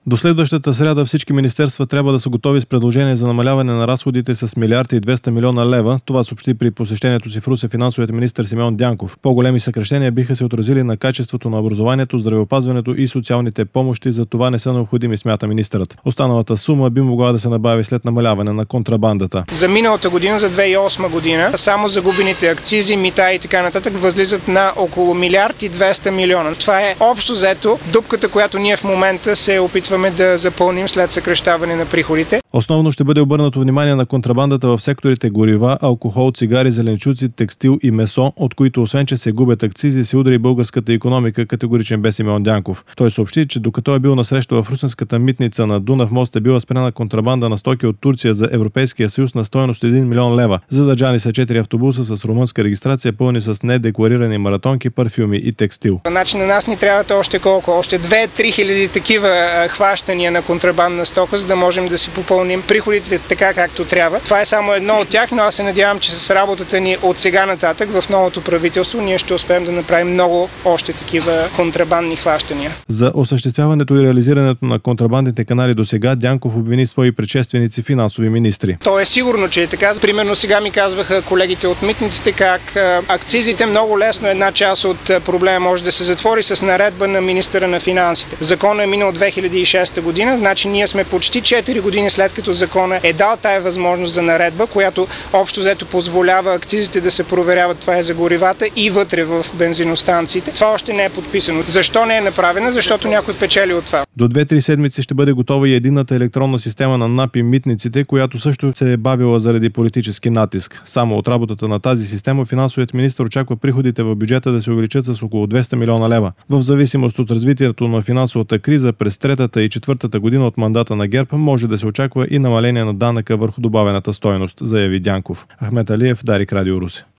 До следващата сряда всички министерства трябва да са готови с предложение за намаляване на разходите с 1,2 милиарда лева. Това съобщи при посещението си в Русе финансовият министър Симеон Дянков. По-големи съкращения биха се отразили на качеството на образованието, здравеопазването и социалните помощи, за това не са необходими, смята министърът. Останалата сума би могла да се набави след намаляване на контрабандата. За миналата година, за 2008 година, само загубените акцизи, мита и така нататък възлизат на около 1,2 милиарда. Това е общо взето дупката, която ние в момента се опитваме да запълним след съкращаване на приходите. Основно ще бъде обърнато внимание на контрабандата в секторите горива, алкохол, цигари, зеленчуци, текстил и месо, от които освен, че се губят акцизи, се удари българската икономика, категоричен бе Симеон Дянков. Той съобщи, че докато е бил на среща в русенската митница на Дунав мост, е била спряна контрабанда на стоки от Турция за Европейския съюз на стойност 1 милион лева. Задържани са 4 автобуса с румънска регистрация, пълни с недекларирани маратонки, парфюми и текстил. Значи на нас ни трябват още колко? Още 2-3 хиляди такива хващания на контрабандна стока, за да можем да си попълним приходите така както трябва. Това е само едно от тях, но аз се надявам, че с работата ни от сега нататък в новото правителство ние ще успеем да направим много още такива контрабандни хващания. За осъществяването и реализирането на контрабандните канали до сега Дянков обвини свои предшественици финансови министри. То е сигурно, че е така. Примерно сега ми казваха колегите от митниците как акцизите много лесно една част от проблема може да се затвори с наредба на министъра на финансите. Законът е минал 2006 година, значи ние сме почти 4 години след като законът е дал тая възможност за наредба, която общо взето позволява акцизите да се проверяват, това е за горивата и вътре в бензиностанциите. Това още не е подписано. Защо не е направено? Защото някой печели от това. До 2-3 седмици ще бъде готова и единната електронна система на НАП и митниците, която също се е бавила заради политически натиск. Само от работата на тази система финансовият министър очаква приходите в бюджета да се увеличат с около 200 милиона лева. В зависимост от развитието на финансовата криза през третата и четвъртата година от мандата на ГЕРБ може да се очаква и намаление на данъка върху добавената стойност, заяви Дянков. Ахмет Алиев, Дарик, Радио Русе.